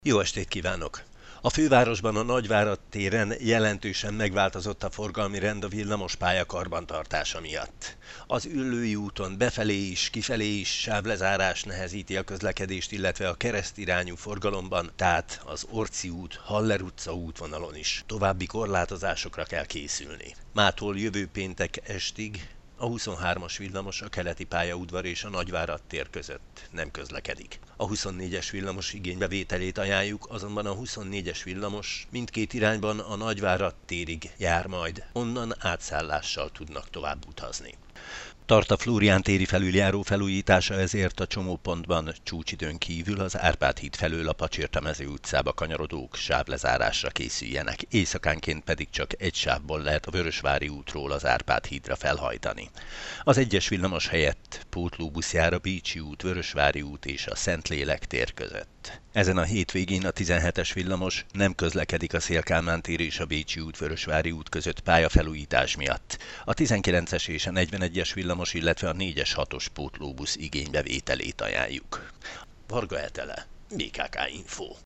Jó estét kívánok! A fővárosban a Nagyvárad téren jelentősen megváltozott a forgalmi rend a villamospálya karbantartása miatt. Az Üllői úton befelé is, kifelé is sávlezárás nehezíti a közlekedést, illetve a keresztirányú forgalomban, tehát az Orczy út, Haller utca útvonalon is további korlátozásokra kell készülni. Mától jövő péntek estig a 23-as villamos a keleti pályaudvar és a Nagyvárad tér között nem közlekedik. A 24-es villamos igénybevételét ajánljuk, azonban a 24-es villamos mindkét irányban a Nagyvárad térig jár majd, onnan átszállással tudnak tovább utazni. Tart a Flórián téri felüljáró felújítása, ezért a csomópontban csúcsidőn kívül az Árpád híd felől a Pacsirtamező utcába kanyarodók sávlezárásra készüljenek, éjszakánként pedig csak egy sávból lehet a Vörösvári útról az Árpád hídra felhajtani. Az egyes villamos helyett pótlóbusz jár a Bécsi út, Vörösvári út és a Szentlélek tér között. Ezen a hétvégén a 17-es villamos nem közlekedik a Széll-Kálmán tér és a Bécsi út, Vörösvári út között pályafelújítás miatt. A 19-es és a 41-es villamos, illetve a 4-es 6-os pótlóbusz igénybevételét ajánljuk. Varga Etele, BKK Info.